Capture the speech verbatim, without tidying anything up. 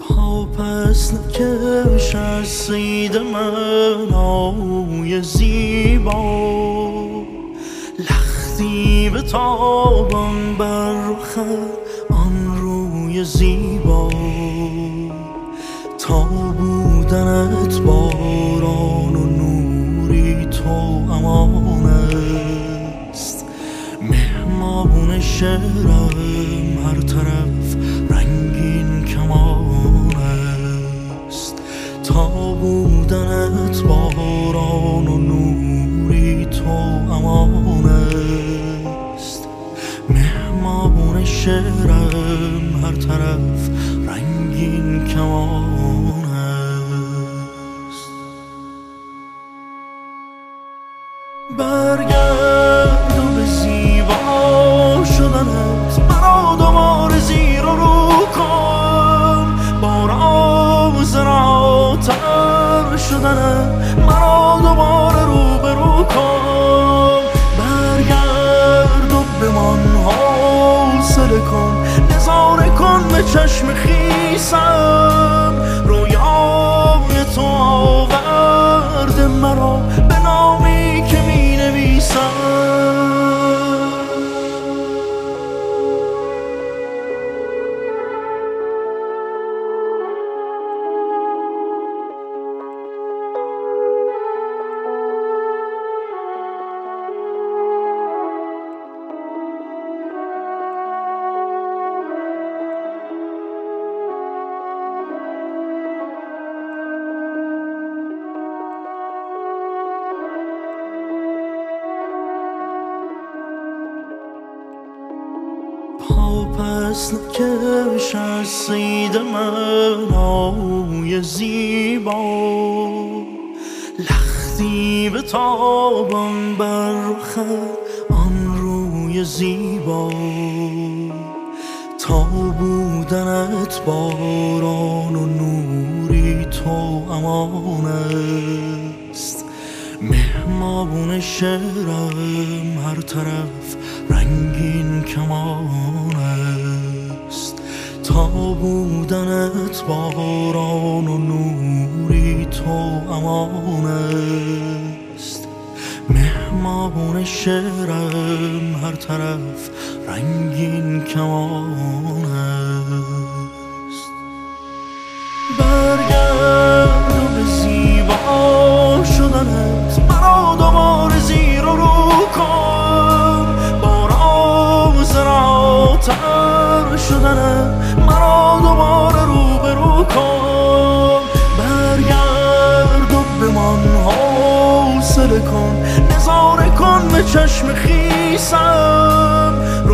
پس نکش از صید من آوی زیبا، لختی به تابان بر رخ آن روی زیبا. تا بودنت باران و نوری تو امان است، مهمان شعرم هر طرف رنگین کمان است. تا بودنت باران و نوری تو امان است، مهمان شعرم هر طرف رنگین کمان است. برگرد و به زیبا شدنت مرا دوباره زیر و رو کن، با راز راتر شدنت مرا دوباره رو به رو کن. برگرد و بمان حوصله کن، نظاره کن به چشم خیسم. رویای تو آورده مرا به نامی که می نویسم. پس نکش از صید من آوی زیبا، لختی به تابان بر رخ آن روی زیبا. تا بودنت باران و نوری تو امان است، مهمان شعرم هر طرف رنگین کمان است. تا بودنت باران و نوری تو امان است، مهمان شعرم هر طرف رنگین کمان است. برگرد و به زیبا شدنت مرا دوباره زیر و رو کن، با راز راتر شدنت مرا دوباره رو به رو کن. برگرد و بمان حوصله کن، نظاره کن به چشم خیسم.